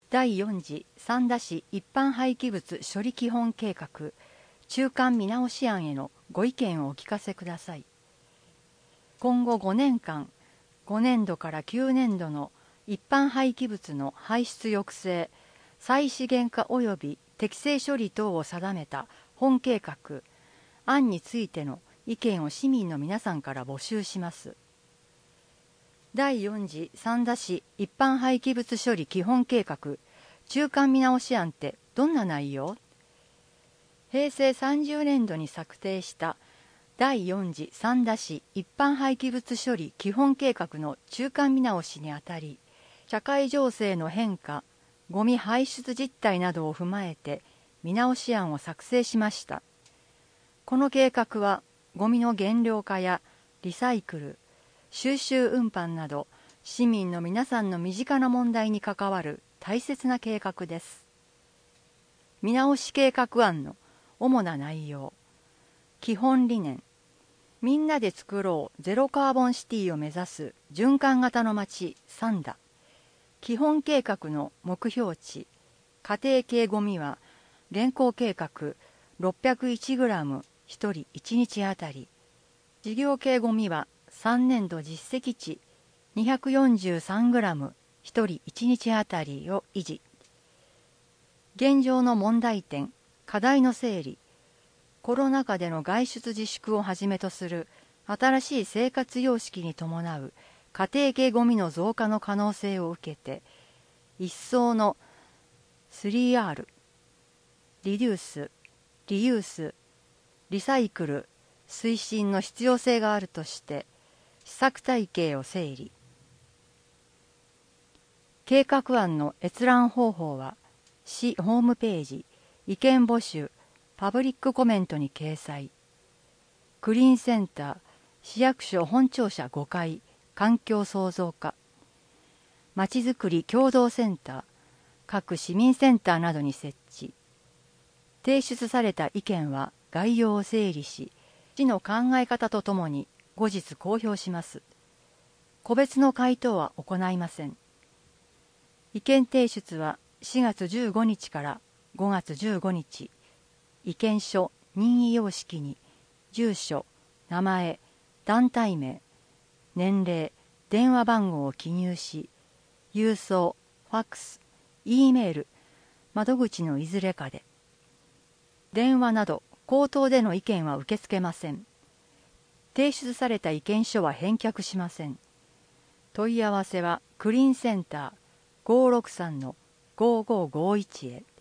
第4次三田市一般廃棄物処理基本計画中間見直し案へのご意見をお聞かせください。今後5年間、5年度から9年度の一般廃棄物の排出抑制、再資源化及び適正処理等を定めた本計画案についての意見を市民の皆さんから募集します。第4次三田市一般廃棄物処理基本計画中間見直し案ってどんな内容？平成30年度に策定した第4次三田市一般廃棄物処理基本計画の中間見直しにあたり、社会情勢の変化、ゴミ排出実態などを踏まえて見直し案を作成しました。この計画はゴミの減量化やリサイクル、収集運搬など市民の皆さんの身近な問題に関わる大切な計画です。見直し計画案の主な内容。基本理念。みんなで作ろうゼロカーボンシティを目指す循環型の街三田。基本計画の目標値。家庭系ゴミは現行計画 601g 1人1日あたり。事業系ゴミは3年度実績値 243g 1人1日あたりを維持。現状の問題点、課題の整理、コロナ禍での外出自粛をはじめとする新しい生活様式に伴う家庭系ゴミの増加の可能性を受けて、一層の 3R、リデュース、リユース、リサイクル推進の必要性があるとして、施策体系を整理。計画案の閲覧方法は、市ホームページ、意見募集、パブリックコメントに掲載。クリーンセンター、市役所本庁舎5階、環境創造課。まちづくり共同センター、各市民センターなどに設置。提出された意見は概要を整理し、市の考え方とともに後日公表します。個別の回答は行いません。意見提出は4月15日から5月15日、意見書任意様式に住所、名前、団体名、年齢、電話番号を記入し、郵送、ファックス、Eメール、窓口のいずれかで。電話など口頭での意見は受け付けません。提出された意見書は返却しません。問い合わせはクリーンセンター563-5551へ。